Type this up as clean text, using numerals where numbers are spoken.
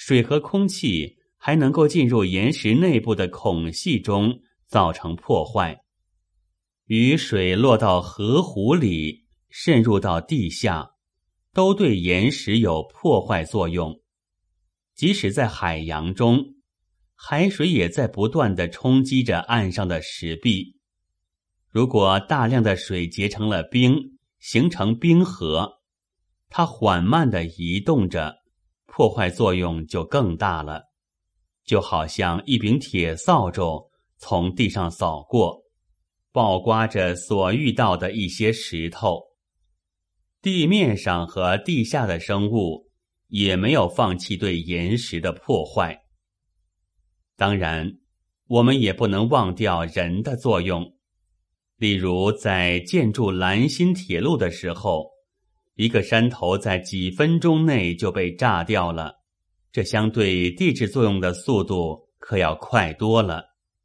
水和空气还能够进入岩石内部的孔隙中，造成破坏。雨水落到河湖里，渗入到地下，都对岩石有破坏作用。即使在海洋中，海水也在不断地冲击着岸上的石壁。如果大量的水结成了冰，形成冰河，它缓慢地移动着，破坏作用就更大了。就好像一柄铁扫帚从地上扫过，爆刮着所遇到的一些石头。地面上和地下的生物也没有放弃对岩石的破坏。当然，我们也不能忘掉人的作用。例如在建筑兰新铁路的时候，一个山头在几分钟内就被炸掉了，这相对地质作用的速度可要快多了。